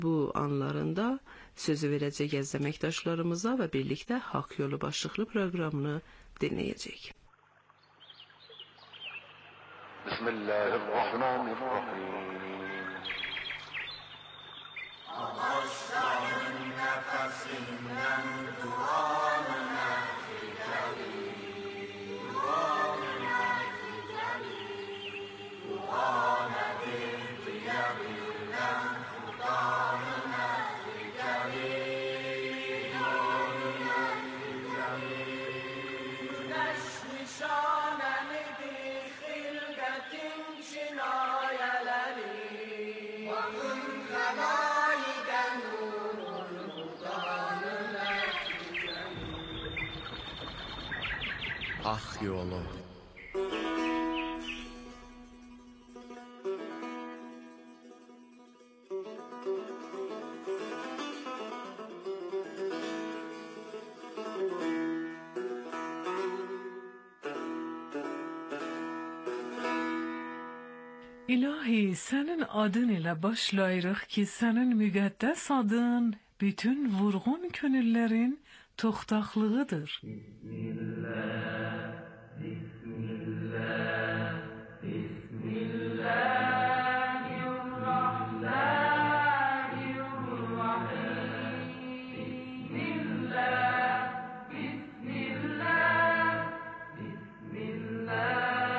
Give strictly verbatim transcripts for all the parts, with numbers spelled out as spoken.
Bu anlarında sözü verəcək əziz əməkdaşlarımıza və birlikdə Haqq Yolu başlıqlı proqramını dinləyəcək. Bismillahirrahmanirrahim. Başların nefesinden duanına ticari, duanına ticari, duanedir diyebilden Kur'anına ticari, duanına ticari. Güneş nişanenidir hilgetin şinayeleri, bakın kalaiden nurun Kur'anına ticari. Haqq Yolu. İlahi, sənin adın ilə başlayırıq ki, sənin müqəddəs adın bütün vurğun könüllərin toxtaqlığıdır. Bismillah, Bismillah, Bismillahirrahmanirrahim. Bismillah, Bismillah, Bismillah.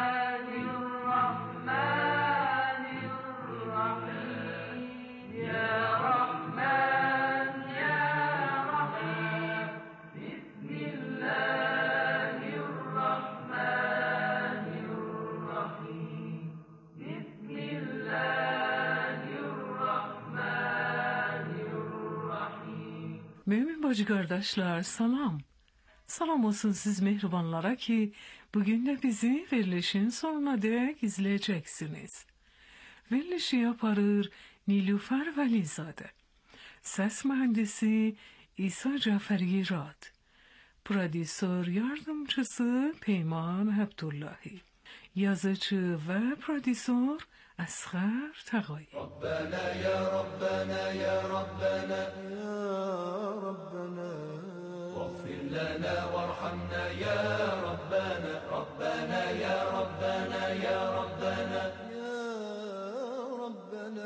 Mümin bacı kardeşler, salam. Salam olsun siz mehribanlara ki bugün de bizi verilişin sonuna dek izleyeceksiniz. Verilişi yaparır Nilüfer Velizade. Ses mühendisi İsa Caferi Rad. Prodüsör yardımcısı Peyman Abdullahi. Yazıcı ve prodüsör Asghar Tagayi. Rabbena ya Rabbena ya Rabbena ya Rabbena واغفر لنا وارحمنا يا ربنا ربنا يا ربنا يا ربنا يا ربنا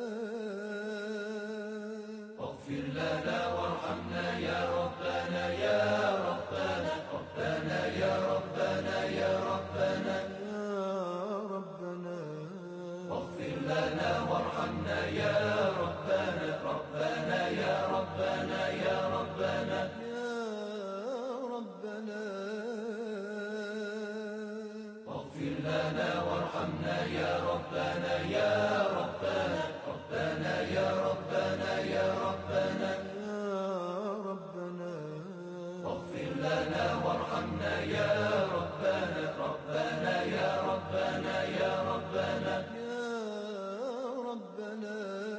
واغفر لنا وارحمنا يا ربنا يا ربنا ربنا يا ربنا يا ربنا يا ربنا واغفر لنا وارحمنا يا ربنا ربنا يا ربنا يا ربنا واغفر لنا وارحمنا يا ربنا يا ربنا ربنا يا ربنا يا ربنا يا ربنا واغفر لنا وارحمنا يا ربنا ربنا يا ربنا يا ربنا يا ربنا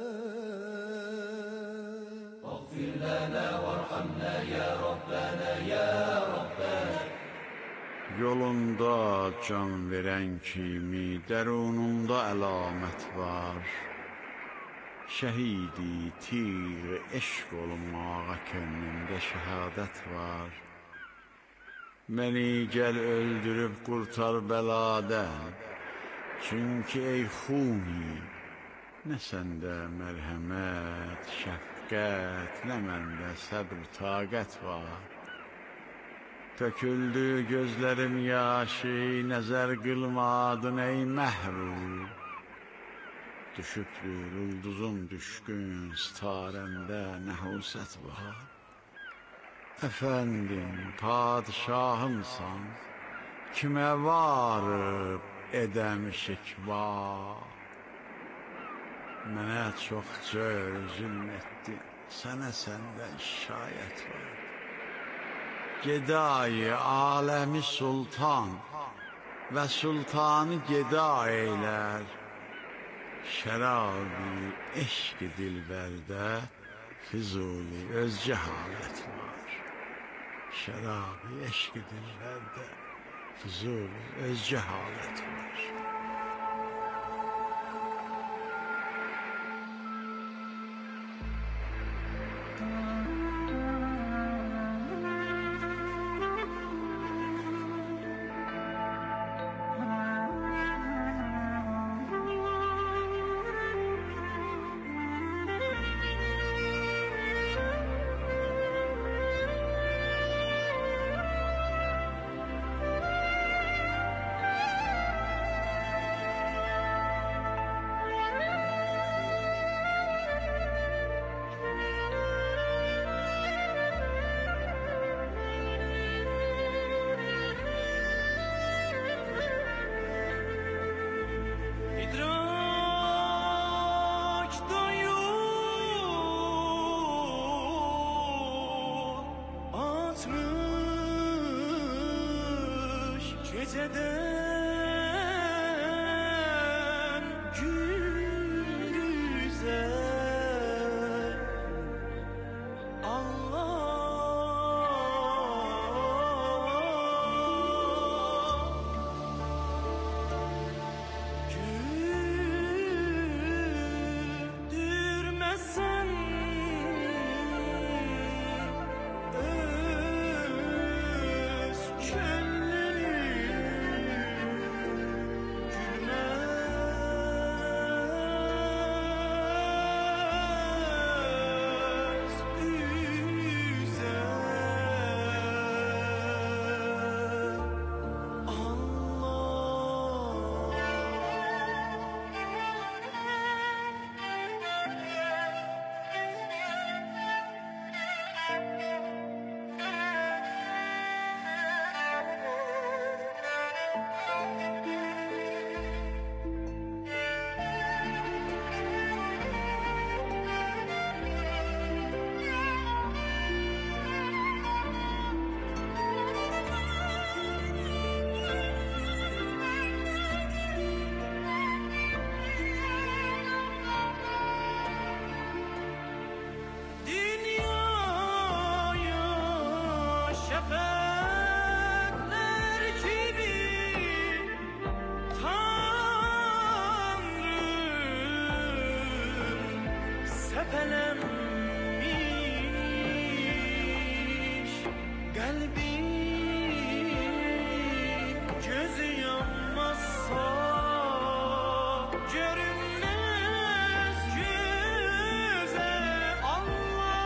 واغفر لنا وارحمنا يا ربنا يا ربنا. Yolunda can verən kimi dərununda əlamət var. Şəhidi tir eşq olmağa könlümdə şəhadət var. Məni gəl öldürüb qurtar bəladən. Çünki ey xuni, nə səndə mərhəmət, şəfqət, nə məndə səbr, taqət var. Töküldü gözlərim yaşı, nəzər qılmadın ey məhrum. Düşübdür ulduzum düşkün, sitarəmdə nəhusət var. Əfəndim, padişahımsan, kimə varıb edəm şikva. Mənə çox cür zülm etdin, sənə səndən şikayət var. Gedayı aləmi sultan və sultanı geda eylər. Şərabi eşq-i dilbərdə Füzuli özcə halət var. Şərabi eşq-i dilbərdə Füzuli özcə halət var. geceden gündüze Allah güldürmesen öz sepelenmiş kalbim gözü yanmazsa görünmez göze Allah.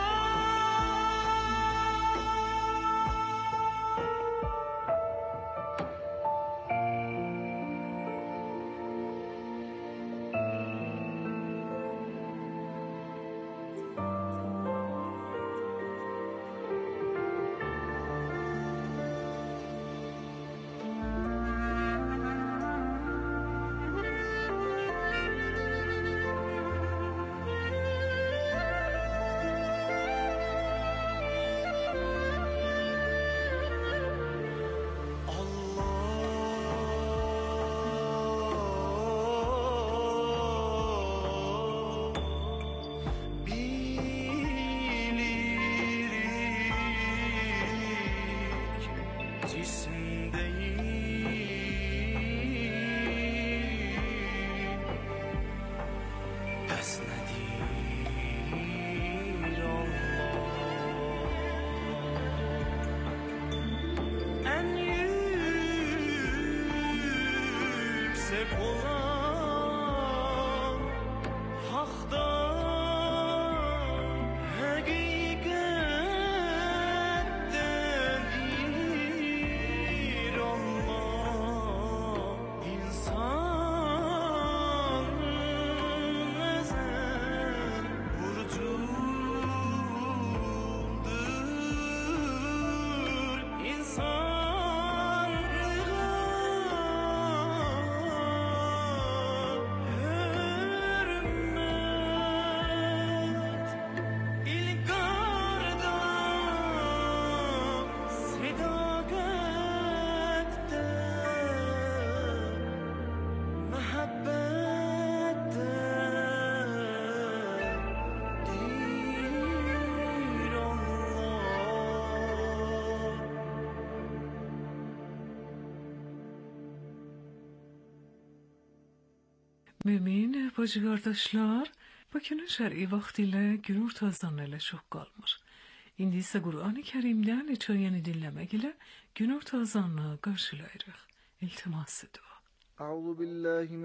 Mümin bacı kardeşler, bugünün şer'i vaktiyle gün ortazdan ile çok kalmış. İndi ise Kur'an-ı Kerim'den neçe yeni dinlemek ile gün ortazanlığı karşılayırıq. İltiması dua. Euzu billahi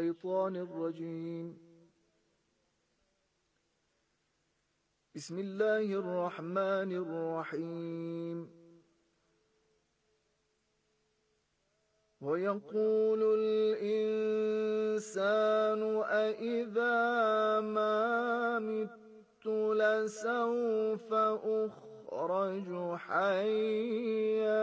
mineşşeytanirracim. Bismillahirrahmanirrahim. وَيَقُولُ الْإِنسَانُ أَإِذَا مَا مِتُّ لَسَوْفَ أُخْرَجُ حَيًّا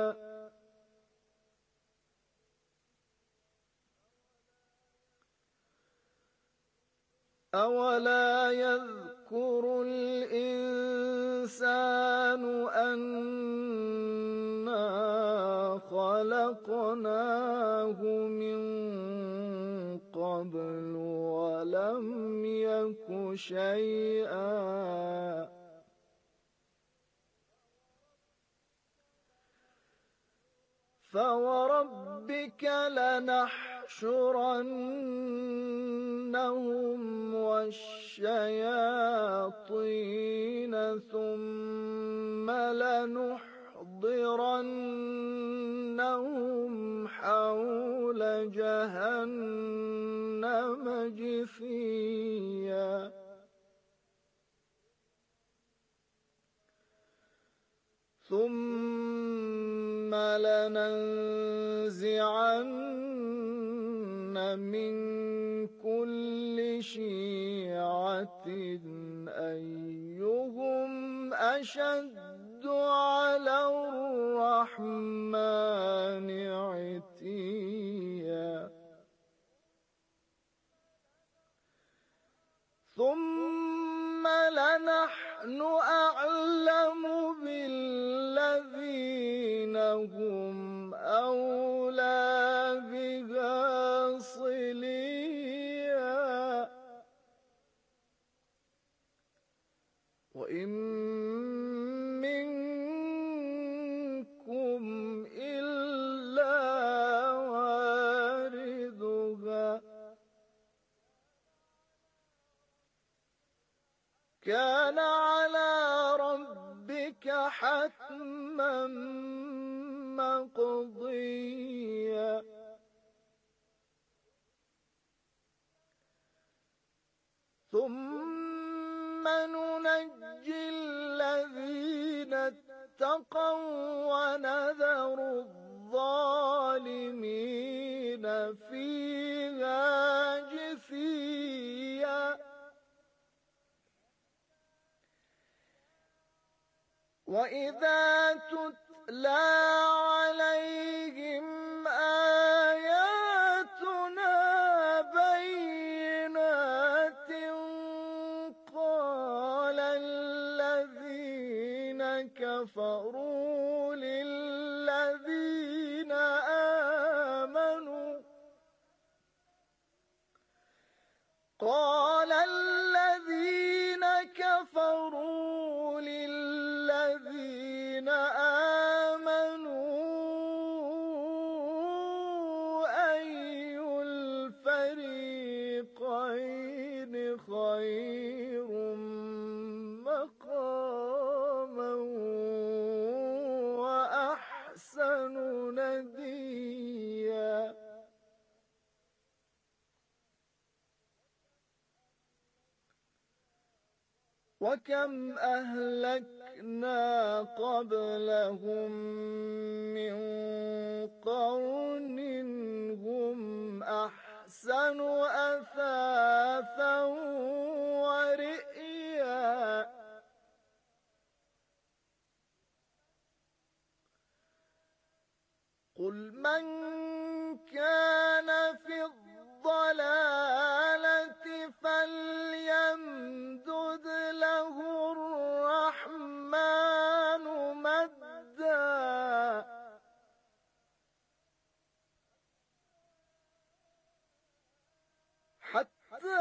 أَوَلَا يَذْكُرُ الْإِنسَانُ أَنَّا خَلَقْنَاهُ شيئا فوربك لنحشرنهم والشياطين ثم لنحضرنهم حول جهنم جثيا ثم لننزعن من كل شيعة أيهم أشد على الرحمن عتيا ثم لنحن أعلم بالذين هم أولى بها صليا وإن منكم إلا واردها كان على ربك حتما مقضيا ثم ننجي الذين اتقوا ونذر الظالمين فيها جثيا وإذا تتلى عليهم آياتنا بينات قال الذين كفروا للذين آمنوا قال الذين كفروا للذين آمنوا أي الفريقين خير مقاما وأحسن نديا وكم أهلكنا قبلهم من قرن هم أحسن أثاثا ورئيا قل من كان في الضلالة فليمدد له الرحمن مدا حتى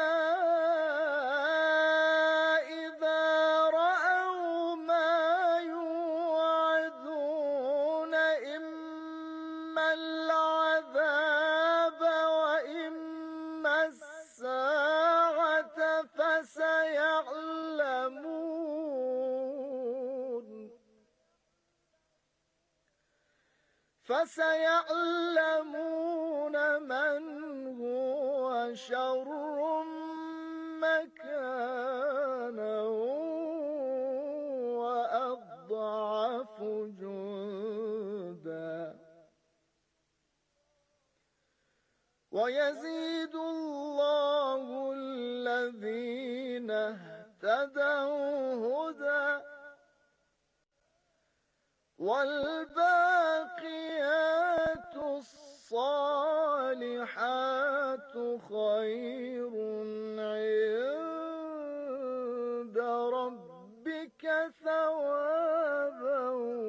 إذا رأوا ما يوعدون إما العذاب وإما الساعة فسيعلمون فسيعلمون من هو شر مكانا وأضعف جندا ويزيد الله الذين اهتدوا هدى والباقيات الصالحات خير عند ربك ثوابا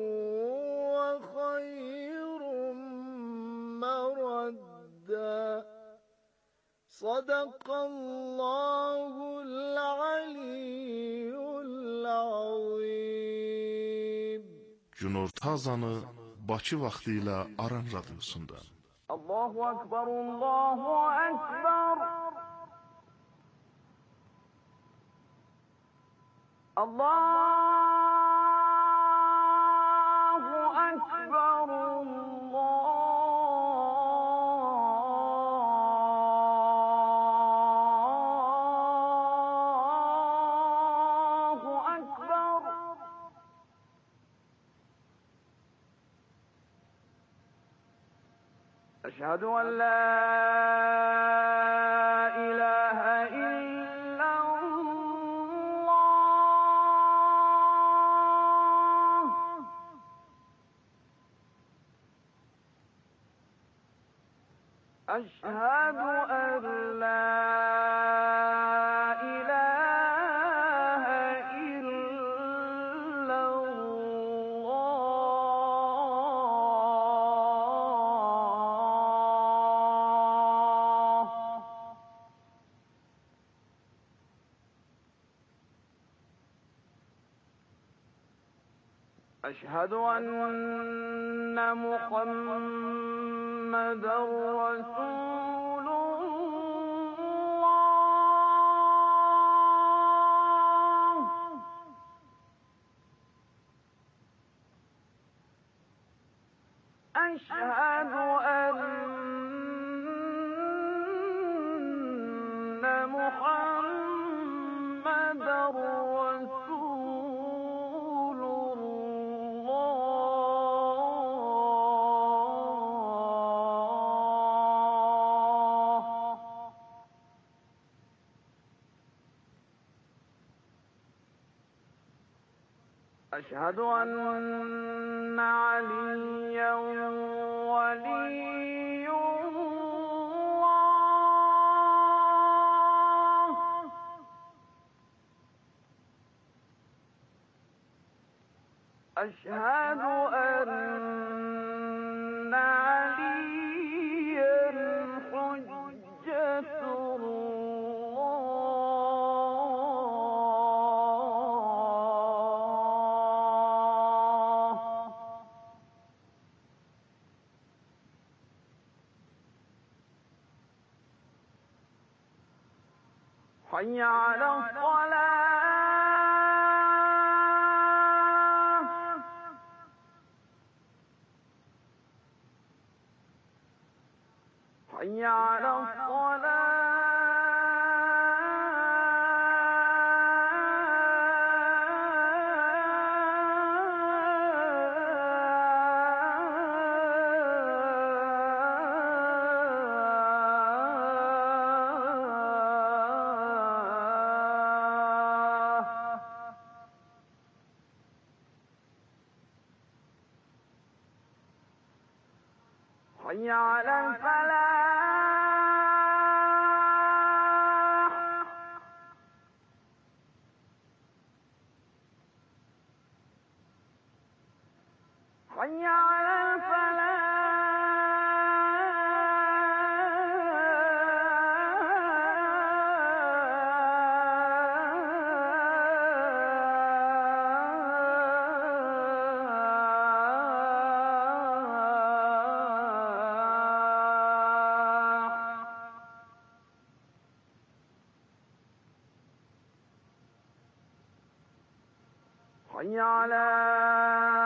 وخير مردا صدق الله العظيم. Günorta azanı Bakı vaxtı ilə Aran radiosunda. Allahu Ekber, Allahu Ekber. Allahu Ekber, Allahu Ekber. أشهد أن لا إله إلا الله. أشهد أن لا إله إلا الله. أشهد أن محمدا رسول الله. أشهد أن محمدا رسول الله. أشهد أن عليا ولي الله. أشهد أن عليا حجة الله. حي على الصلاة. حي على الصلاة. حي على الفلاح. حي على الفلاح. حي على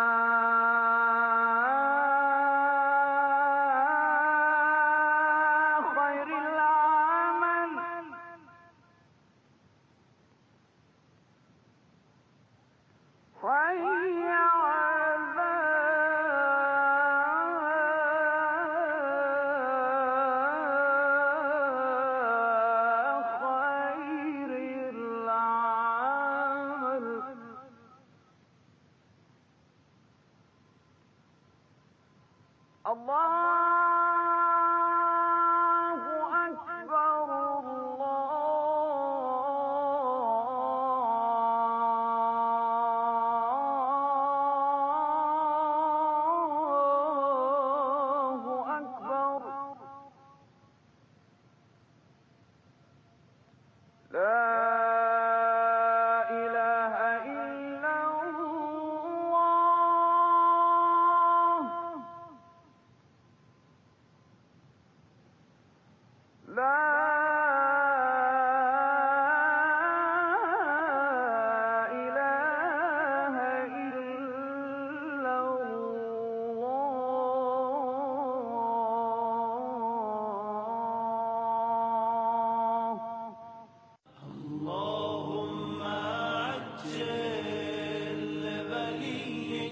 خير العمل. حي على خير العمل. الله أكبر، الله أكبر. لا إله إلا الله.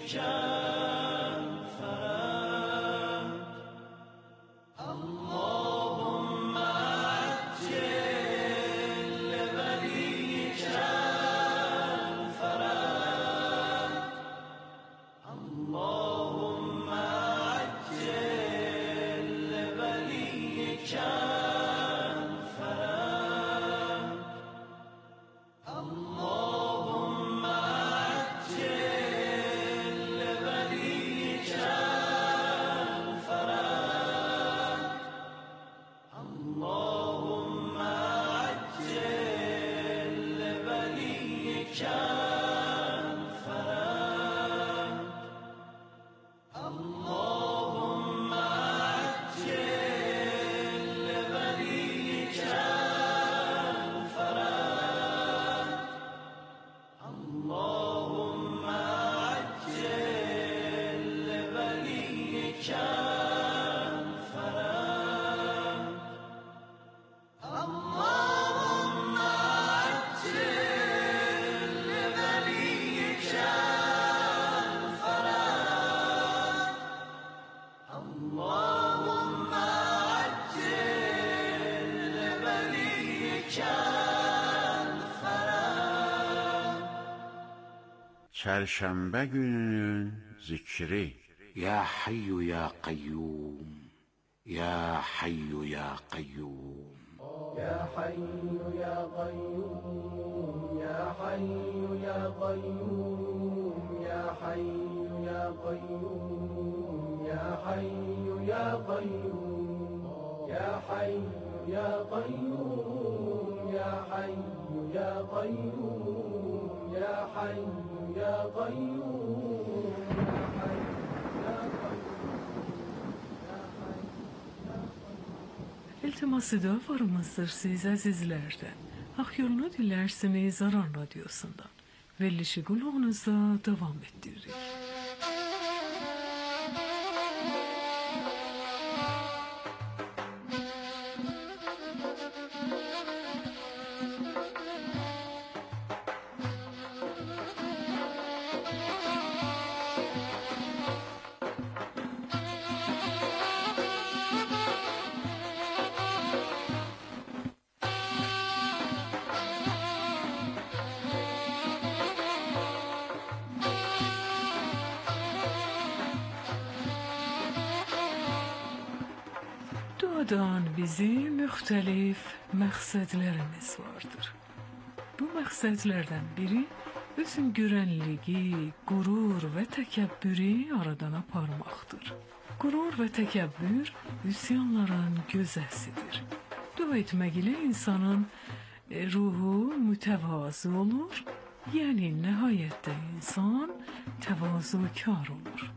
Çərşənbə gününün zikri. Ya Hayyu ya Qayyum, Ya Hayyu ya Qayyum. Ya Hayyu ya Qayyum, Ya Hayyu ya Qayyum, Ya Hayyu ya Qayyum, Ya Hayyu ya Qayyum, Ya Hayyu ya Qayyum, Ya Hayyu ya Qayyum, Ya Hayyu ya Qayyum, Ya Hayyu. İltiması da varımızdır siz əzizlərdən. Haq yolunu dilərsiniz Aran Radyosundan. Verilişi qulağınızda davam etdiririk. Duadan bizim müxtəlif məqsədlərimiz vardır. Bu məqsədlərdən biri özün görənliyi, qurur və təkəbbürü aradan aparmaqdır. Qurur və təkəbbür üsyanların gözəsidir. Dua etmək ilə insanın ruhu mütəvazı olur, yəni nəhayətdə insan təvazukar olur.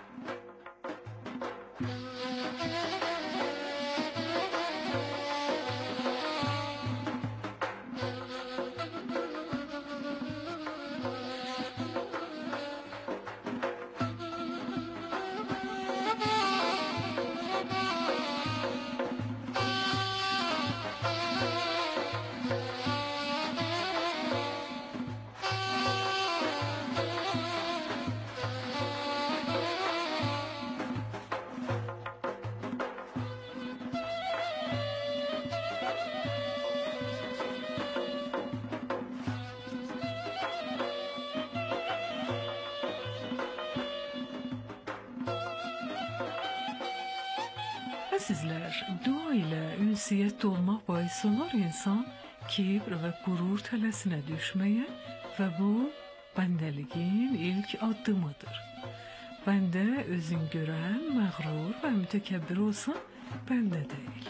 Əzizlər, dua ilə ünsiyyətdə olmaq bais olar insan kibr və qurur tələsinə düşməyə və bu, bəndəliyin ilk addımıdır. Bəndə özün görən, məğrur və mütəkəbbir olsa, bəndə deyil.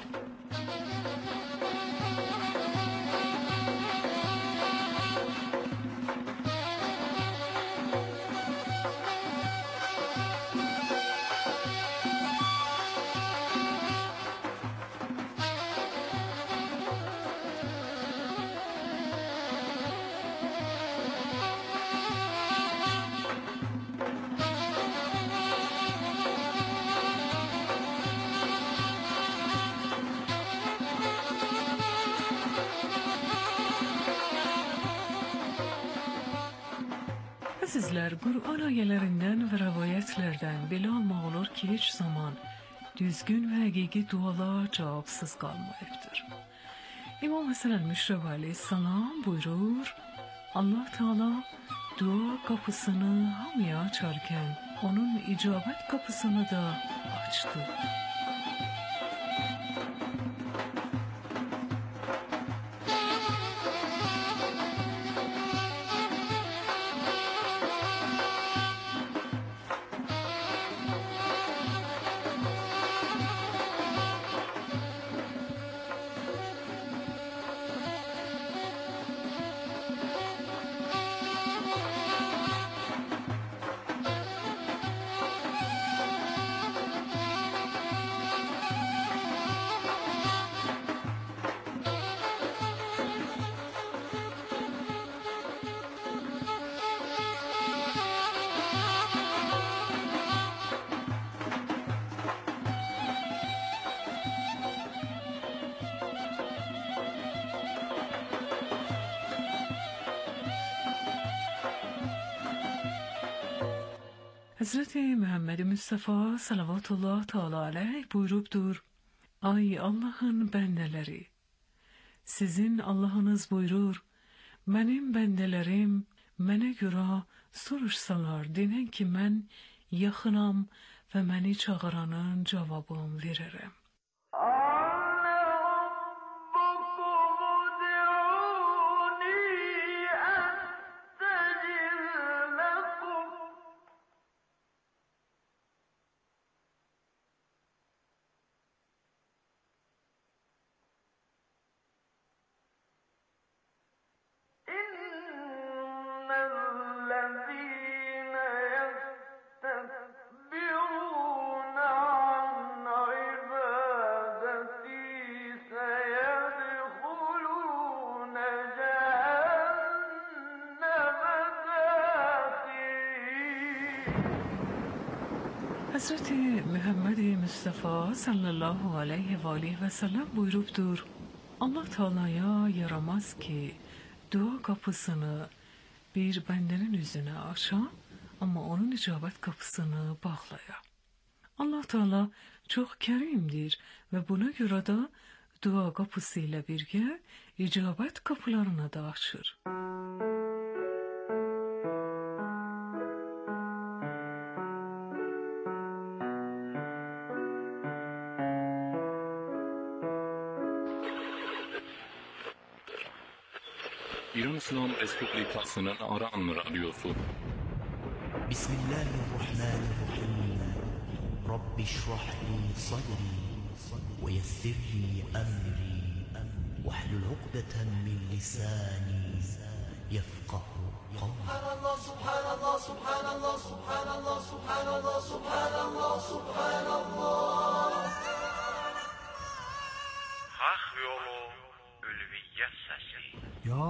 Əzizlər, Qur'an ayələrindən və rəvayətlərdən belə almaq olur ki, heç zaman düzgün və həqiqi dualar cavabsız qalmayıbdır. İmam Həsən əl-Müşrəvi aleyhissalam buyurur, Allah Teala dua kapısını hamıya açarkən onun icabət kapısını da açdı. Hazreti Muhammed Mustafa salavatullah teala aleyh buyurubdur. Ay Allah'ın bendeleri, sizin Allah'ınız buyurur, benim bendelerim mənə görə soruşsalar, denən ki mən yaxınam və məni çağıranın cavabını verərəm. Hazreti Muhammed Mustafa sallallahu aleyhi ve aleyhi ve sellem buyurubdur. Allah Teala'ya yaramaz ki dua kapısını bir bendenin üzerine aşa ama onun icabet kapısını bağlaya. Allah Teala çok kerimdir ve buna göre de dua kapısıyla birge icabet kapılarını da açır. İran İslam Respublikası'nın Aran Radyosu. Bismillahirrahmanirrahim. Rabbi şrah li sadri ve yessir li emri ve hlul ukdeten min lisani yefkahu kavli. Subhanallah, subhanallah, subhanallah, subhanallah, subhanallah, subhanallah, subhanallah. Hak yolu ülviyet sesi. Ya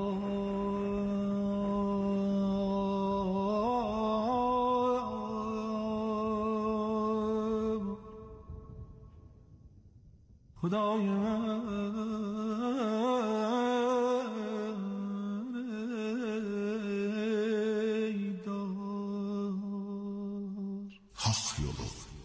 Hudaya Hak yolu.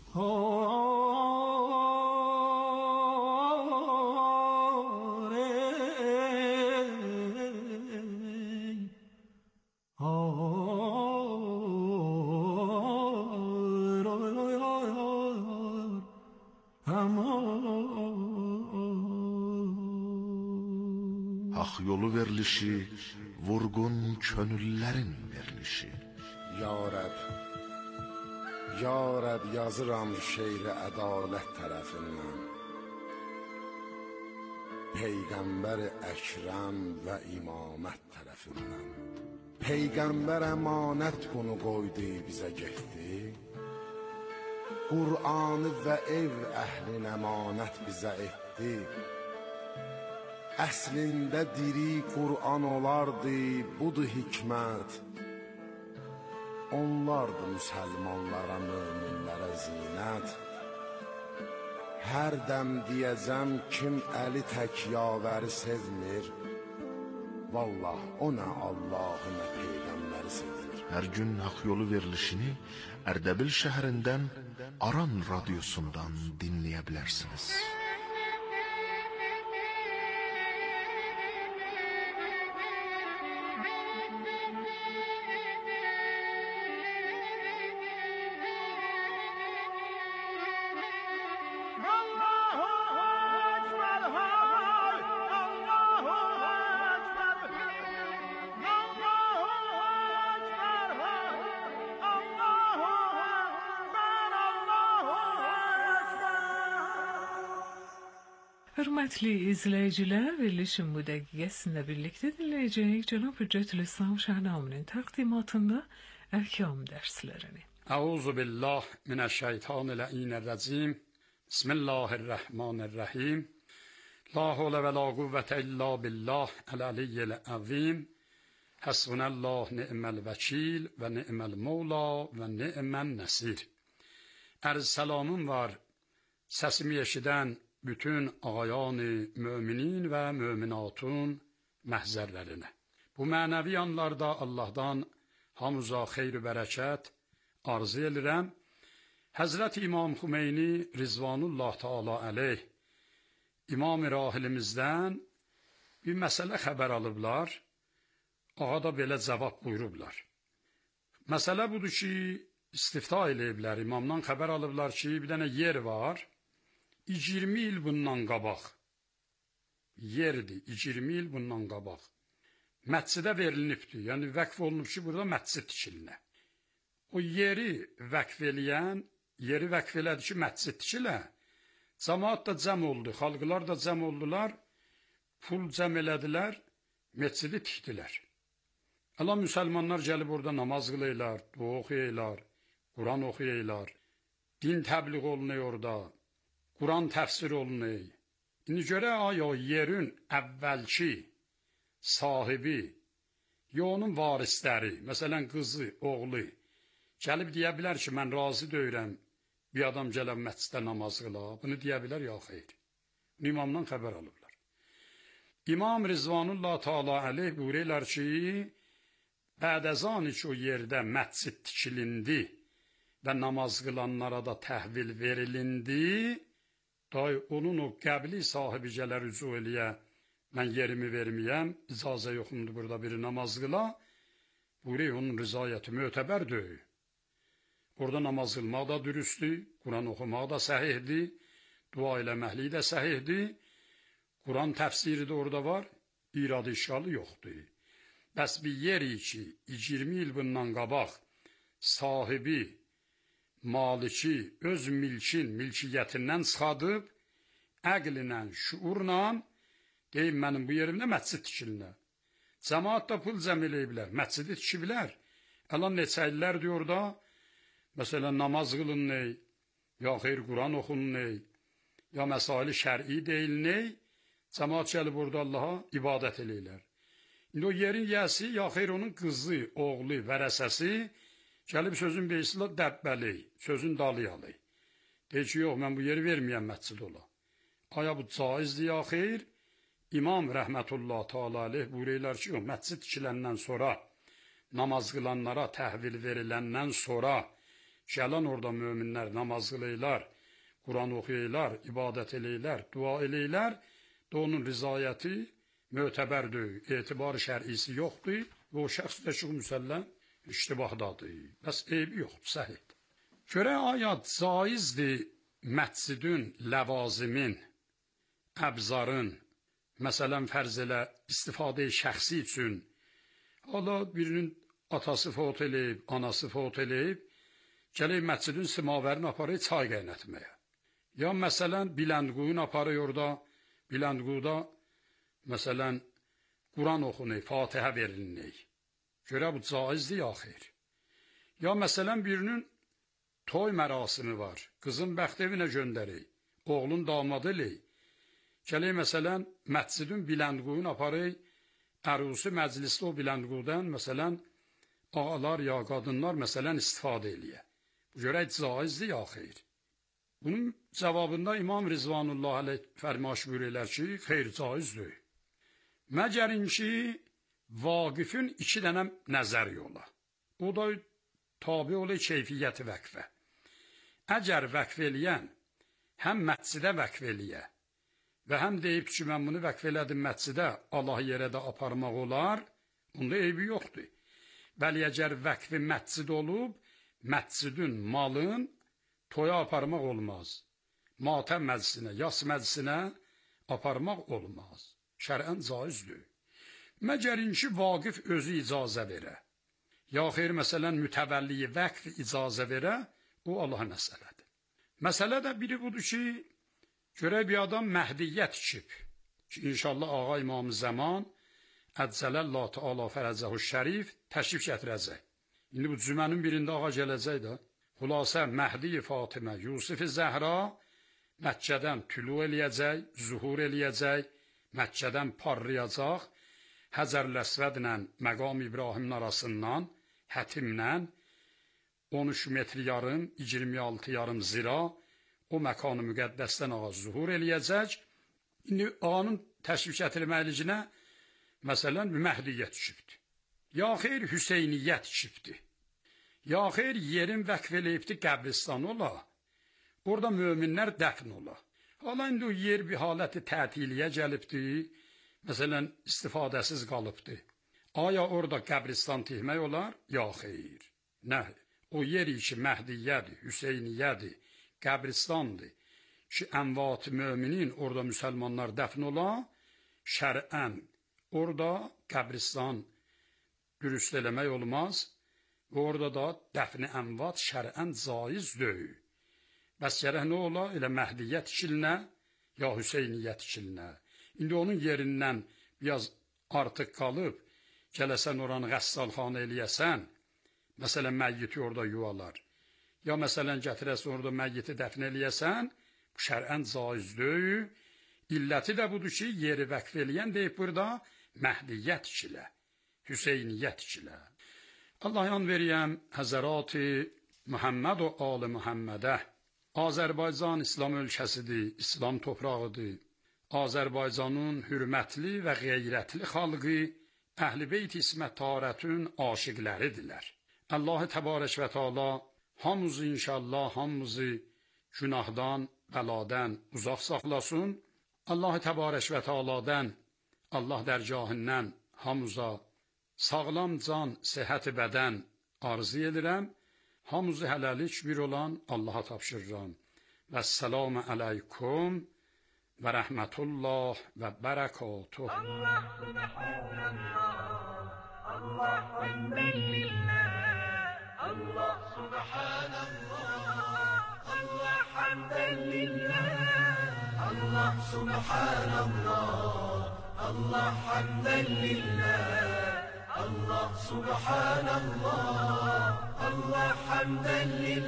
Hak yolu verilişi, vurgun könüllerin verilişi. Ya Rab, Ya Rab yazıram şeiri ədalət tərəfindən. Peyğəmbər Əkrəm və imamət tərəfindən. Peyğəmbər əmanət bunu qoydu bizə getdi. Qur'anı və ev əhlin əmanət bizə etdi. Əslində diri Qur'an olardı, budur hikmət. Onlardı müsəlmanlara, möminlərə zinət. Hər dəm deyəcəm kim əli tək yavəri sevmir, vallah o nə Allahı nə Peyğəmbəri sevmir. Hər gün Haqq Yolu verilişini Ərdəbil şəhərindən Aran radiosundan dinləyə bilərsiniz. Hürmetli izleyiciler, verilişin bu dakikasında birlikte dinleyeceğiz Cenab-ı Hüccetül İslam Şahnamı'nın takdimatında ahkam derslerini. Euzu billah mineşşeytanirracim. Bismillahirrahmanirrahim. La havle ve la kuvvete illa billah el-aliyyil azim. Hasbunallah ni'mel vekil ve ni'mel mevla ve ni'men nesir. Erz selamım var. Sesimi eşiden bütün ağayani müminin ve müminatun məhzərlərinə. Bu mənəvi anlarda Allah'dan hamıza xeyr-i bərəkət arzu edirəm. Həzrət İmam Xümeyni Rizvanullah Teala aleyh İmam-ı Rahilimizdən bir məsələ xəbər alıblar. Ağa da belə cavab buyurublar. Məsələ budur ki, istifta eləyiblər. İmamdan xəbər alıblar ki, bir dənə yer var. iyirmi il bundan qabaq, yerdir, iyirmi il bundan qabaq, məscidə verilibdir, yəni vəqf olunub ki, burada məscid tikilinə. O yeri vəqf eləyən, yeri vəqf elədi ki, məscid tikilə, cəmaat da cəm oldu, xalqlar da cəm oldular, pul cəm elədilər, məscidi tikdilər. Allah müsəlmanlar gəlib orada namaz qılaylar, dua oxuyaylar, Quran oxuyaylar, din təbliğ olunay orada, Quran təfsir olunay. İndi görə aya yerin əvvəlki sahibi, ya onun varisləri, məsələn qızı, oğlu, gəlib deyə bilər ki, mən razı deyirəm, bir adam gələn məscidə namaz qıla, bunu deyə bilər, ya xeyr. İmamdan xəbər alıblar. İmam Rizvanullah Teala aleyh buyururlar ki, bəd-əzan ki o yerdə məscid tikilindi və namaz qılanlara da təhvil verilindi, day onun o qəbli sahibi gələr rücu eləyə, mən yerimi verməyəm, icazə yoxumdur burada biri namaz qıla, buyuruyor, onun rızayəti mötəbərdir. Orada namaz qılmaq da dürüstdür, Quran oxumaq da səhihdir, dua eləməkliyi də səhihdir, Quran təfsiri də orada var, iradı işgalı yoxdur. Bəs bir yeri ki, iyirmi il bundan qabaq sahibi, maliki öz milkin, milkiyyətindən çıxadıb, əqlinlə, şuurla, deyim, mənim bu yerimdə məscid tikilinə. Cəmaat da pul cəm eləyiblər, məscidi tikiblər. Əlan neçə illərdir orada, məsələn, namaz qılın ney, ya xeyr, Quran oxunun ney, ya məsaili şər'i deyil ney, cəmaat gəlib orada Allaha ibadət eləyirlər. İndi o yerin yəsi, ya xeyr, onun qızı, oğlu, vərəsəsi, gəlib sözün beysilə dəbbəli, sözün dalıyalı. Deyir ki, yox, mən bu yeri verməyəm məscid ola. Aya bu caizdir, ya xeyr? İmam rəhmətullah Teala aleyh buyururlar ki, yox, məscid tikiləndən sonra, namaz qılanlara təhvil veriləndən sonra, gələn orada möminlər namaz qılaylar, Quran oxuyaylar, ibadət eləylər, dua eləylər, da onun rizayəti mötəbərdir, etibar şər'isi yoxdur və o şəxs də ki, müsəlləm, iştibahdadır. Bəs eybi yoxdur, səhiddir. Görə ayat caizdir məscidün, ləvazimin, əbzarın, məsələn, fərz elə istifadə şəxsi üçün, hala birinin atası fot eləyib, anası fot eləyib, gələk məscidin simavərini aparır çay qaynatmaya. Ya məsələn, biləndquyun aparır orada, biləndquda, məsələn, Quran oxunur, Fatihə verilinir. Görə bu caizdir, ya xeyr. Ya məsələn, birinin toy mərasimi var, qızın bəxt evinə göndərik, oğlun damadı eləyik. Gələk məsələn, məscidin biləndquyun aparır, ərusi məclisdə o biləndqudan, məsələn, ağalar ya qadınlar, məsələn, istifadə eləyə. Bu görə caizdir, ya xeyr. Bunun cavabında İmam Rizvanullah aleyh fərmaş buyururlar ki, xeyr, caizdir. Məgərin ki, Vaqifin iki dənə nəzər yola. o da tabi olur keyfiyyəti vəqfə. Əgər vəqf eləyən həm məscidə vəqf eləyə və həm deyib ki, mən bunu vəqf elədim məscidə, Allah yerə də aparmaq olar, bunda eybi yoxdur. Bəli, əgər vəqfi məscid olub, məscidin, malın toya aparmaq olmaz. Matəm məclisinə, yas məclisinə aparmaq olmaz. Şərən caizdir. Məgər inki vaqif özü icazə verə. Ya xeyr, məsələn, mütəvəlliyi vəqf icazə verə, o Allah məsələdir. Məsələ də biri budur ki, görək bir adam məhdiyyət içib. Ki, inşallah ağa İmam-ı Zaman, Əccələllah Teala fərəcəhu şərif təşrif gətirəcək. İndi bu cümənin birində ağa gələcək də. Xülasə Məhdi Fatimə, Yusuf Zəhra Məkkədən tülu eləyəcək, zuhur eləyəcək, Məkkədən parlayacaq, Həcərl Əsvədlə Məqam İbrahimin arasından, hətimlə on üç metr yarım, iyirmi altı yarım zira o məkanı müqəddəsdən ağa zuhur eləyəcək. İndi ağanın təşrif gətirməklicinə məsələn Məhdiyyət düşübdür. Ya xeyr Hüseyniyyət düşübdür. Ya xeyr yerin vəqf eləyibdir qəbristan ola. Orada möminlər dəfn ola. Hala indi o yer bir haləti tətiliyə gəlibdir. Məsələn istifadəsiz qalıbdır. Aya orada qəbristan tikmək olar? Ya xeyr. Nə? O yeri ki Məhdiyyədir, Hüseyniyyədir, qəbristandır. Ki ənvat möminin orada müsəlmanlar dəfn ola, şərən orada qəbristan dürüst eləmək olmaz. Və orada da dəfni ənvat şərən caiz deyil. Bəs gərək nə ola? Elə Məhdiyyət ikilinə, ya Hüseyniyyət ikilinə. İndi onun yerindən biraz artıq qalıb, gələsən oranı qəssalxana eləyəsən, məsələn məyyiti orada yuvalar. Ya məsələn gətirəsən orada məyyiti dəfn eləyəsən, bu şərən caiz deyil. İlləti də budur ki, yeri vəqf eləyən deyib burada Məhdiyyət ikilə, Hüseyniyyət ikilə. Allah yan veriyəm Həzərati Muhammed o Ali Muhammedə. Azərbaycan İslam ölkəsidir, İslam toprağıdır. Azərbaycanın hürmətli və qeyrətli xalqı Əhl-i Beyt İsmət Tarətün aşiqləridirlər. Allah Təbarək və Teala hamımızı inşallah hamımızı günahdan, bəladan uzaq saxlasın. Allah Təbarək və Teala'dan, Allah dərgahından hamımıza sağlam can, səhhət-i bədən arzu edirəm. Hamımızı hələlik bir olan Allaha tapşırıram. Vəssalamu aleykum və rəhmətullah və bərəkatuh. Allah subhanallah, Allah hamdən lillah. Allah subhanallah, Allah hamdən lillah. Allah subhanallah, Allah hamdən lillah. Allah subhanallah, Allah hamdən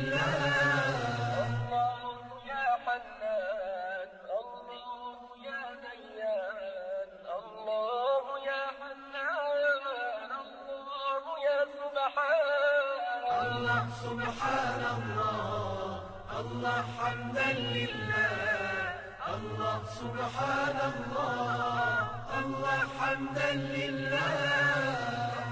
lillah. Allah ya Hannan, Allah ya Dayyan, Allah ya Hannan, Allah ya Subhan. Allah subhanallah, Allah hamdən lillah. Allah subhanallah, Allah hamdən lillah.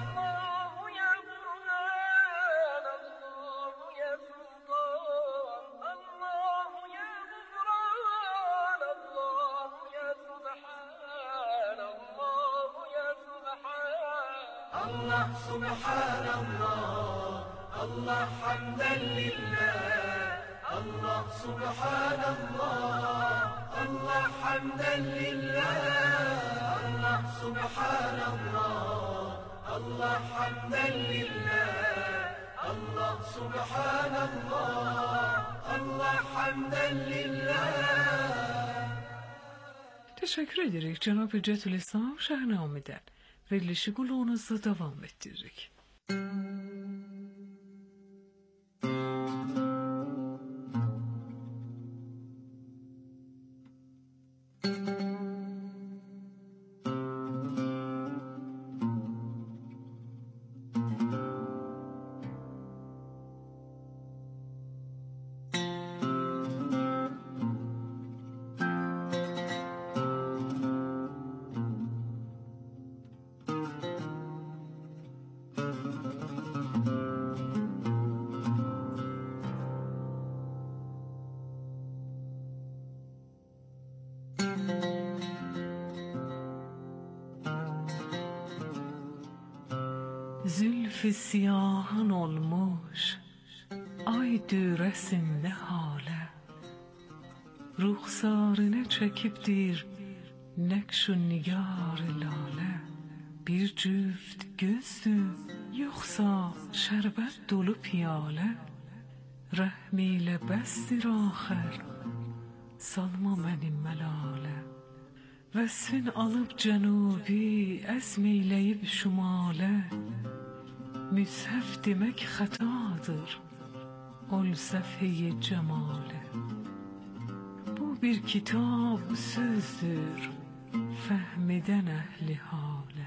Allah subhanallah, Allah hamdən lillah. Allah subhanallah, Allah hamdən lillah. Allah subhanallah, Allah hamdən lillah. Allah subhanallah, Allah hamdən lillah. Teşekkür ederek Cenab-ı Cetül İslam Şahnameden verilişi kulağınızda devam ettirdik. siyahın olmuş, ay düresinde hale, ruhsarına çekipdir nekşu nigar lale. Bir cüft gözdü yoksa şerbet dolu piyale, rəhmiyle bəsdir axır salma mənim məlale. Vəsfin alıb cənubi əzmeyləyib şumalə, müshəf demək xətadır ol səfhəyi cəmalə. Bu bir kitab sözdür fəhmidən əhli halə.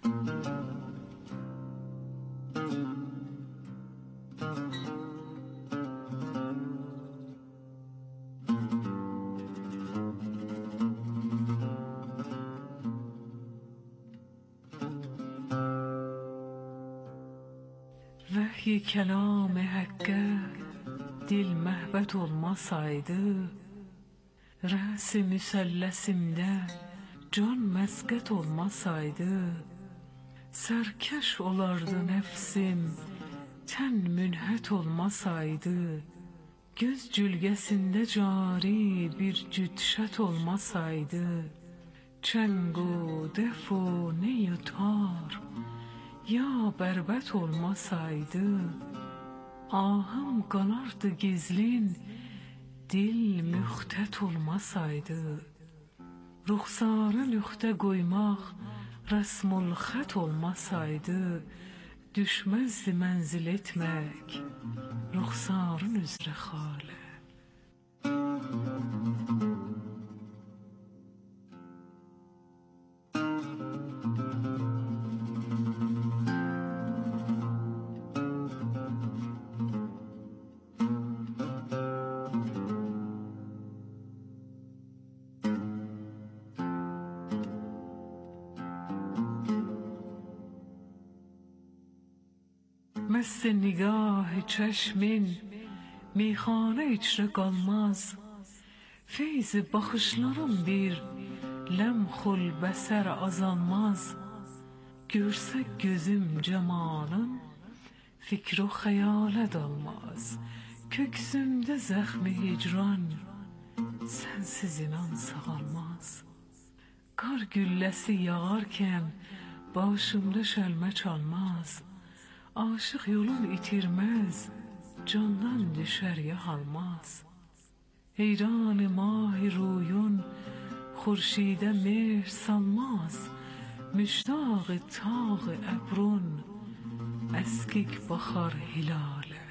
Vəhy kəlam-ı həqqə dil məhbət olmasaydı, rəs-i müsəlləsimdə can məzqət olmasaydı, sərkəş olardı nəfsim tən münhət olmasaydı, göz cülgəsində cari bir cüdşət olmasaydı, çəng و dəf و ney و tar ya bərbət olmasaydı, ahım qalardı gizlin dil müxtət olmasaydı, ruxsarı nüxtə qoymaq rəsmul xət olmasaydı, düşməzdi mənzil etmək ruxsarın üzrə xalə. مست نگاه çeşmin meyxana içrə qalmaz, feyz baxışların bir ləmxul bəsər azalmaz. Görsə gözüm cəmalın fikr o xəyalə dalmaz, köksümdə zəxmi hicran sənsiz inan sağalmaz. Qar gülləsi yağarkən başımda şəlmə çalmaz, aşık yolun itirmez, candan düşer yahalmaz. Heyran mah-i ruyun xurşidə mehr salmaz, müştaq tağ əbrun əskik baxar hilalə.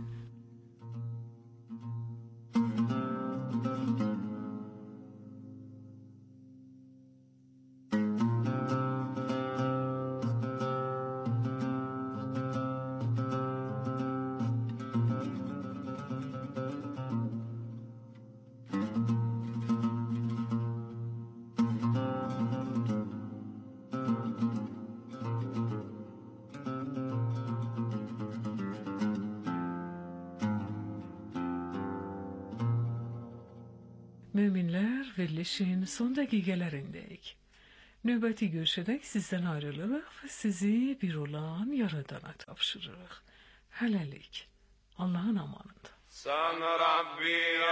Müminler verilişin son dakikalarındayız. Nöbeti görüşedek sizden ayrılırıq ve sizi bir olan Yaradana tapşırırıq. Hələlik. Allah'ın amanında. Sen Rabbi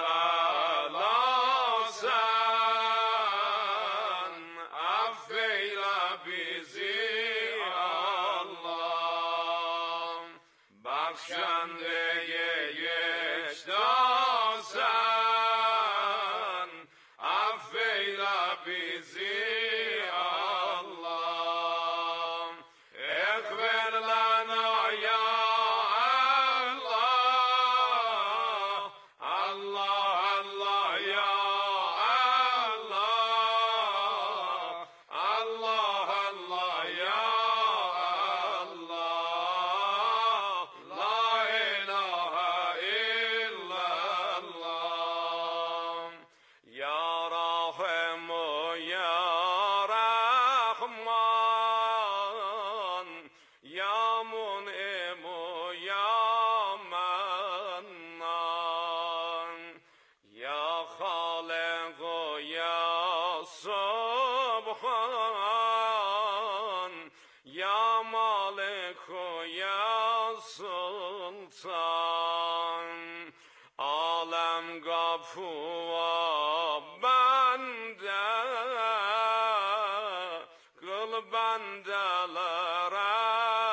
alasan, affeyle bizi Allah. Bakşandeye geçtasan, affeyle bizi Allah. Ekber lana ya La ya sultan, alem kapıva bende, kıl bendelere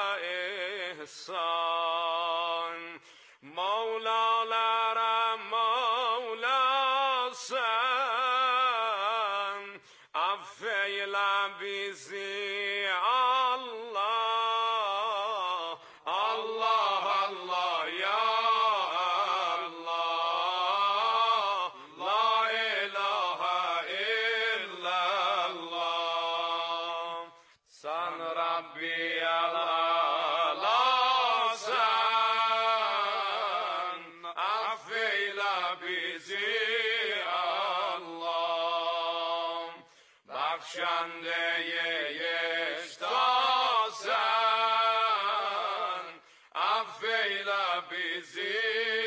ihsan. Mevlalara Mevla sen, affeyle bizi Allah, Allah Allah ya Allah, la ilahe illallah. Sen Rabbi Allah sen, affeyle bizi Allah. Bakşandeye işte sen, affeyle bizi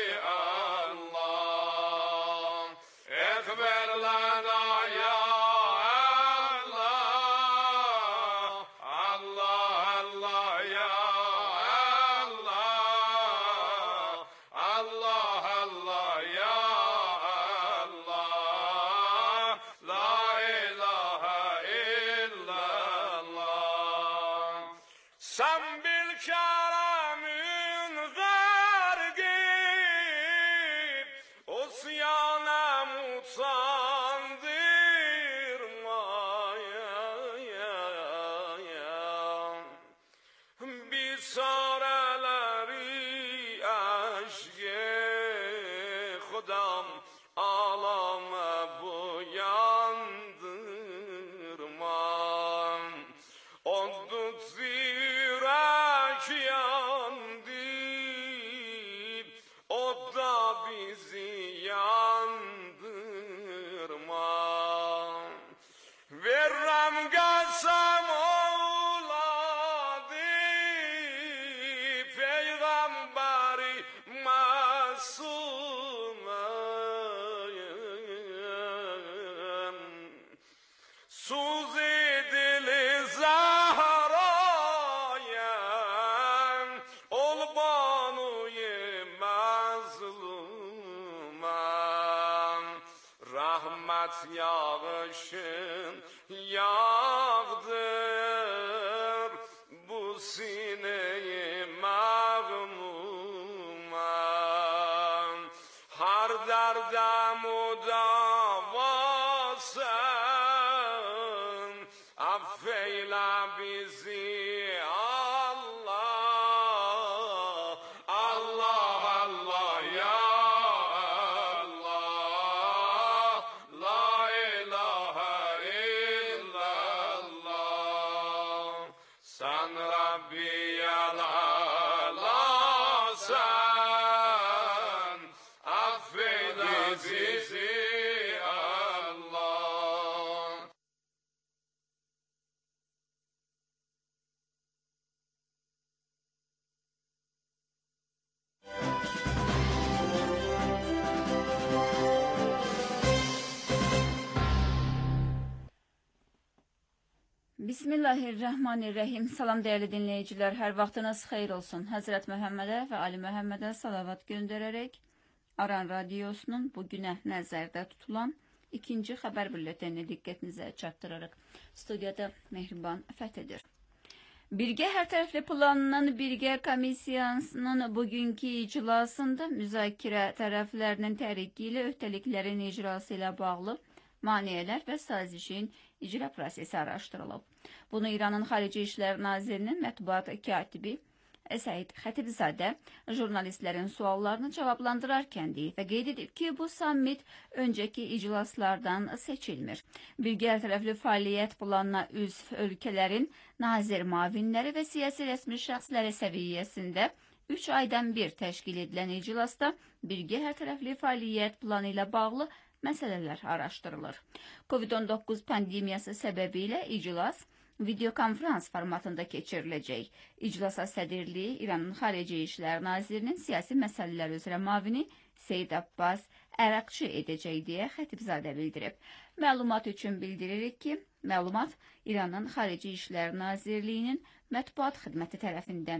Allah. Ekber lana ya Allah, Allah Allah ya Allah, Allah Allah ya Allah, la ilahe illallah. Sen bil keremin vergip, usyana mutandırma ya. Bir sareleri aşkı Khudam alame buyandırma. O tut zirek yandı, o da bizi yandırma. Verrem gelsem oğladı, peygamberi masume. Suzi dili Zahra'ya, ol banuye mazlume. Rahmet yağışın yağdır bu sineyi mağmuma. Har derde mudava sen, affeyle bizi Allah, Allah Allah ya Allah, la ilahe illallah. Sen Rabbi Allah sen, affeyle bizi Allah. Bismillahirrahmanirrahim. Salam değerli dinleyiciler. Her vaxtınız xeyir olsun. Hazret Məhəmmədə və Ali Məhəmmədə salavat göndərərək Aran Radiosunun bugünə nəzərdə tutulan ikinci xəbər bülletenini diqqətinizə çatdırırıq. Studiyada Mehriban Fəthidir. Birgə hər tərəfli planının Birgə Komissiyasının bugünkü iclasında müzakirə tərəflərinin tərəqqi ilə öhdəliklərin icrası ilə bağlı maneələr və sazişin icra prosesi araşdırılıb. Bunu İranın Xarici İşlər Nazirinin mətbuat katibi Səid Xətibzadə jurnalistlərin suallarını cavablandırarkən deyib və qeyd edib ki, bu sammit öncəki iclaslardan seçilmir. Birgə hər tərəfli fəaliyyət planına üzv ölkələrin nazir mavinləri və siyasi rəsmi şəxsləri səviyyəsində üç aydan bir təşkil edilən iclasda birgə hər tərəfli fəaliyyət planı ilə bağlı məsələlər araşdırılır. Covid on doqquz pandemiyası səbəbilə iclas videokonferans formatında keçiriləcək. İclasa sədirliyi İranın Xarici İşlər Nazirinin siyasi məsələlər üzrə mavini Seyid Abbas Əraqçı edəcək deyə Xətibzadə bildirib. Məlumat üçün bildiririk ki, məlumat İranın Xarici İşlər Nazirliyinin mətbuat xidməti tərəfindən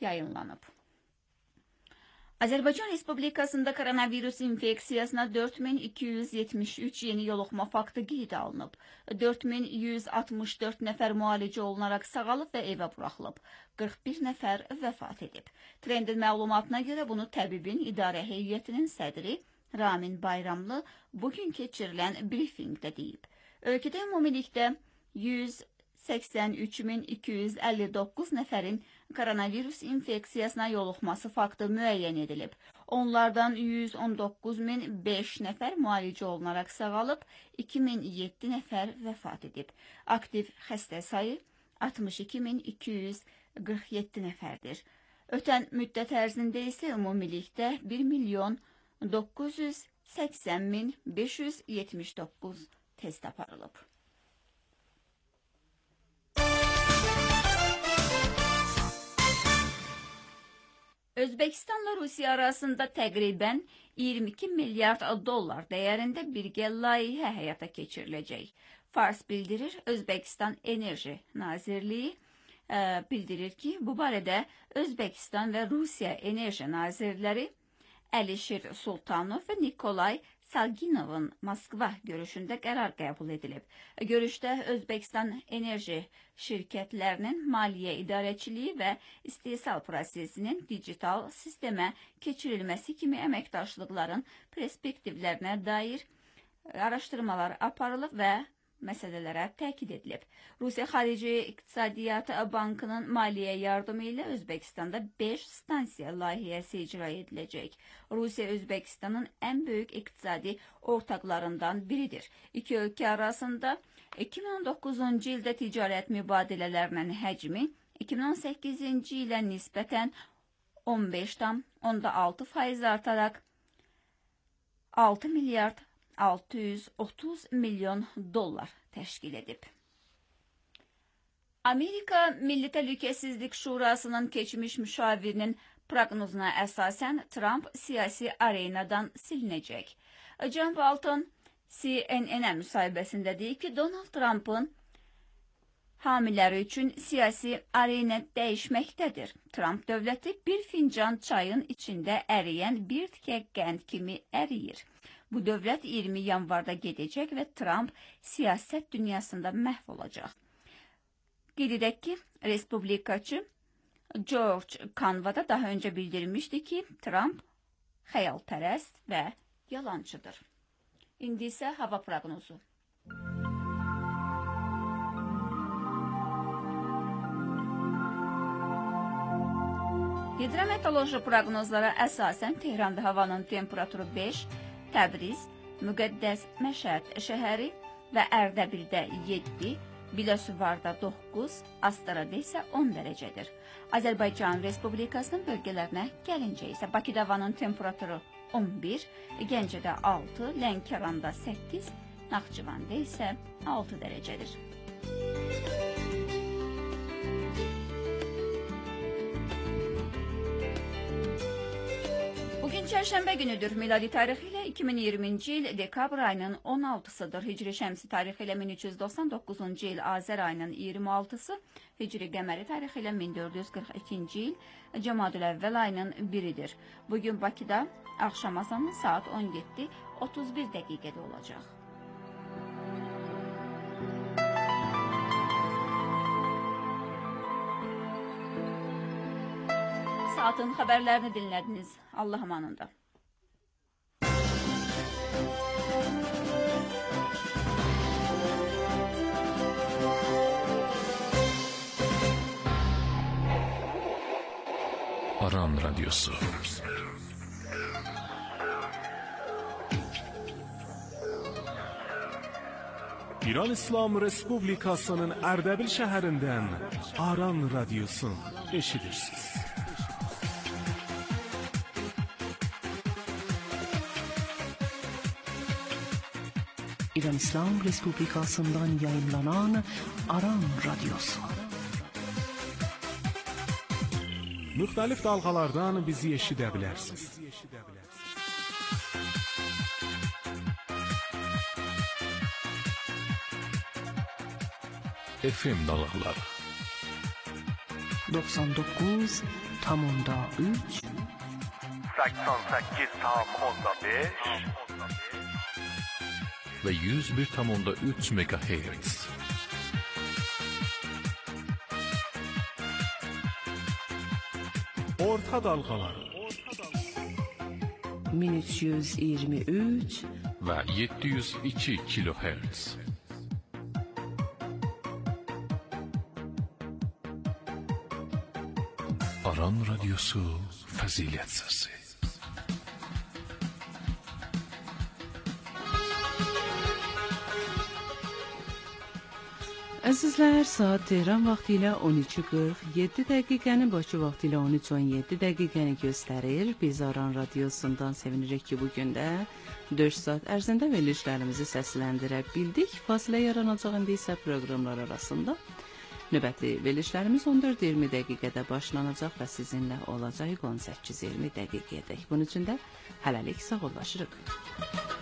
yayınlanıb. Azərbaycan Respublikasında koronavirus infeksiyasına dörd min iki yüz yetmiş üç yeni yoluxma faktı qeydə alınıb. dörd min yüz altmış dörd nəfər müalicə olunaraq sağalıb və evə buraxılıb. qırx bir nəfər vəfat edib. Trendin məlumatına görə bunu təbibin idarə heyətinin sədri Ramin Bayramlı bugün keçirilən briefingdə deyib. Ölkədə ümumilikdə yüz səksən üç min iki yüz əlli doqquz nəfərin koronavirus infeksiyasına yoluxması faktı müəyyən edilib. Onlardan yüz on doqquz min beş nəfər müalicə olunaraq sağalıb, iki min yeddi nəfər vəfat edib. Aktiv xəstə sayı altmış iki min iki yüz qırx yeddi nəfərdir. Ötən müddət ərzində isə ümumilikdə bir milyon doqquz yüz səksən min beş yüz yetmiş doqquz test aparılıb. Özbekistanla Rusiya arasında təqribən iyirmi iki milyard dollar dəyərində birgə layihə həyata keçiriləcək. Fars bildirir, Özbekistan Enerji Nazirliyi e, bildirir ki, bu barədə Özbekistan və Rusiya Enerji Nazirləri Əlişir Sultanov və Nikolay Salginovun Moskva görüşündə qərar qəbul edilib. Görüşdə Özbekistan enerji şirkətlərinin maliyyə idarəçiliyi və istehsal prosesinin digital sistemə keçirilməsi kimi əməkdaşlıqların perspektivlərinə dair araşdırmalar aparılıb və məsələlərə təkid edilib. Rusiya Xarici İqtisadiyyat Bankının maliyyə yardımı ilə Özbəkistanda beş stansiya layihəsi icra ediləcək. Rusiya Özbəkistanın ən böyük iqtisadi ortaqlarından biridir. İki ölkə arasında iki min on doqquzuncu ildə ticarət mübadilələrinin həcmi iki min on səkkizinci ilə nisbətən on beş tam onda altı faiz artaraq altı milyard altı yüz otuz milyon dollar təşkil edib. Amerika Milli Təhlükəsizlik Şurasının keçmiş müşavirinin proqnozuna əsasən Trump siyasi arenadan silinəcək. John Bolton C N N-ə müsahibəsində deyib ki, Donald Trump'ın hamiləri üçün siyasi arena dəyişməkdədir. Trump dövləti bir fincan çayın içində əriyən bir tikə qənd kimi əriyir. Bu dövlət iyirmi yanvarda gedəcək və Trump siyasət dünyasında məhv olacaq. Qeyd edək ki, Respublikaçı George Canvada daha öncə bildirmişdi ki, Trump xəyalpərəst və yalançıdır. İndi isə hava proqnozu. Hidrometeoroloji proqnozlara əsasən Tehranda havanın temperaturu beş, Təbriz, Müqəddəs Məşəd şəhəri və Ərdəbildə yeddi, Biləsuvarda doqquz, Astarada isə on dərəcədir. Azərbaycan Respublikasının bölgələrinə gəlincə isə Bakıda havanın temperaturu on bir, Gəncədə altı, Lənkəranda səkkiz, Naxçıvanda isə altı dərəcədir. Bugün çərşənbə günüdür. Miladi tarixi ilə iki min iyirminci il dekabr ayının on altısıdır. Hicri şəmsi tarixi ilə min üç yüz doxsan doqquzuncu il Azər ayının iyirmi altısı, Hicri qəməri tarixi ilə min dörd yüz qırx ikinci il Cəmadül-əvvəl ayının biridir. Bugün Bakıda axşam azanı saat on yeddi otuz bir dəqiqədə olacaq. Saatın xəbərlərini dinlədiniz. Allah amanında. Aran Radyosu. İran İslam Respublikasının Ərdəbil şəhərindən Aran Radyosu eşidirsiniz. İran İslam Respublikasından yayınlanan Aran Radyosu. Müxtəlif dalğalardan bizi eşidə bilərsiniz. F M dalğaları doxsan doqquz tam onda üç, səksən səkkiz tam onda beş ve yüz bir tam onda üç megahertz. Orta dalgalar bin üç yüz iyirmi üç ve yedi yüz iki kilohertz. Aran Radyosu Fazilet Sesi. Əzizlər, saat Tehran vaxtı ilə on iki qırx yeddi dəqiqəni, Bakı vaxtı ilə on üç on yeddi dəqiqəni göstərir. Biz Aran Radyosundan sevinirik ki, bugün də dörd saat ərzində verilişlərimizi səsləndirə bildik. Fasilə yaranacaq indi isə proqramlar arasında. Növbəti verilişlərimiz on dörd iyirmi dəqiqədə başlanacaq və sizinlə olacaq on səkkiz iyirmi dəqiqədək. Bunun üçün də hələlik sağollaşırıq.